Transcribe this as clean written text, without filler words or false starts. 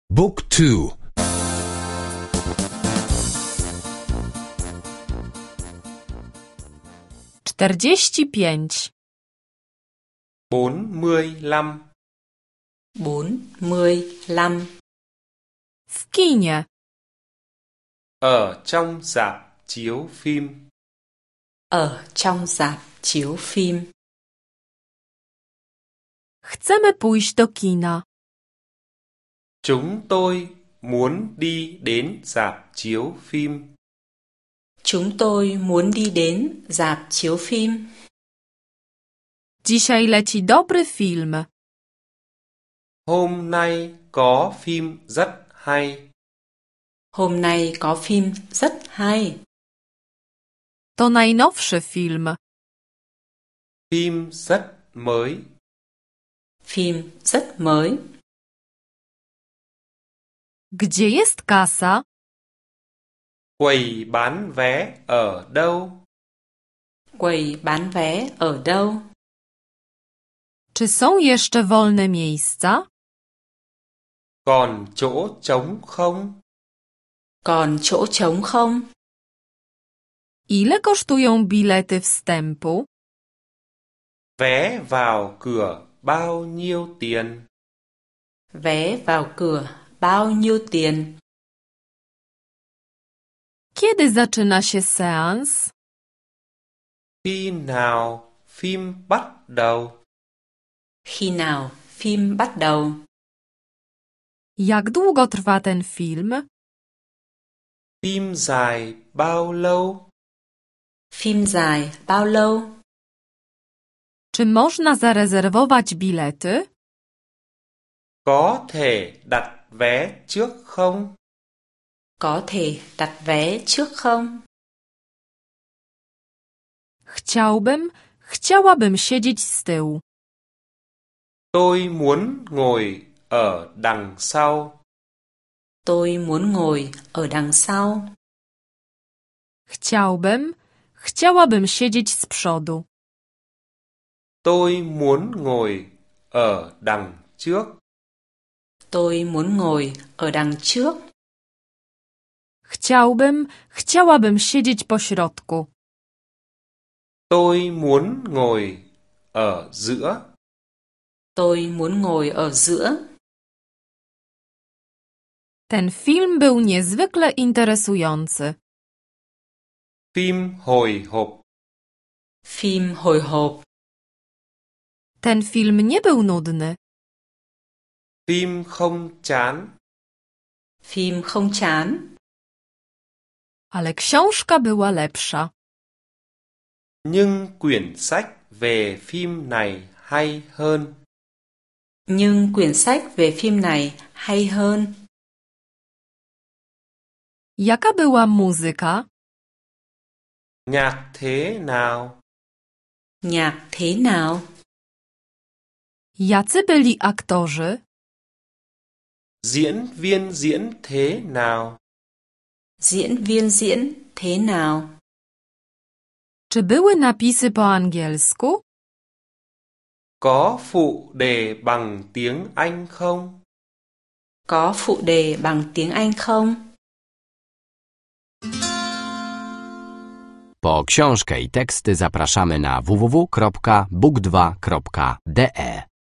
Book 2. 45. 45. 45. W kinie. Ở trong rạp chiếu phim. Ở trong rạp chiếu phim. Chcemy pójść do kina. Chúng tôi muốn đi đến rạp chiếu phim. Chúng tôi muốn đi đến rạp chiếu phim. Dzisiaj leci dobry film. Hôm nay có phim rất hay. Hôm nay có phim rất hay. To najnowszy film. Phim rất mới. Phim rất mới. Gdzie jest kasa? Quầy bán vé ở đâu? Quầy bán vé ở đâu? Czy są jeszcze wolne miejsca? Còn chỗ trống không? Còn chỗ trống không? Ile kosztują bilety wstępu? Vé vào cửa bao nhiêu tiền? Vé vào cửa bao nhiêu tiền? Kiedy zaczyna się seans? Khi nào phim bắt đầu? Khi nào phim bắt đầu? Jak długo trwa ten film? Phim dài bao lâu? Phim dài bao lâu? Czy można zarezerwować bilety? Có thể đặt vé trước không? Có thể đặt vé trước không? Chciałabym siedzieć z tyłu. Tôi muốn ngồi ở đằng sau. Tôi muốn ngồi ở đằng sau. Chciałabym siedzieć z przodu. Tôi muốn ngồi ở đằng trước. Tôi muốn ngồi ở đằng trước. Chciałabym siedzieć po środku. Tôi muốn ngồi ở giữa. Tôi muốn ngồi ở giữa. Ten film był niezwykle interesujący. Phim hồi hộp. Phim hồi hộp. Ten film nie był nudny. Phim không chán. Phim không chán. Ale książka była lepsza. Nhưng quyển sách về phim này hay hơn. Nhưng quyển sách về phim này hay hơn. Jaka była muzyka? Nhạc thế nào? Nhạc thế nào? Jacy byli aktorzy? Diễn viên diễn thế nào? Diễn viên diễn thế nào? Czy były napisy po angielsku? Có phụ đề bằng tiếng Anh không? Có phụ đề bằng tiếng Anh không? Po książkę i teksty zapraszamy na www.book2.de.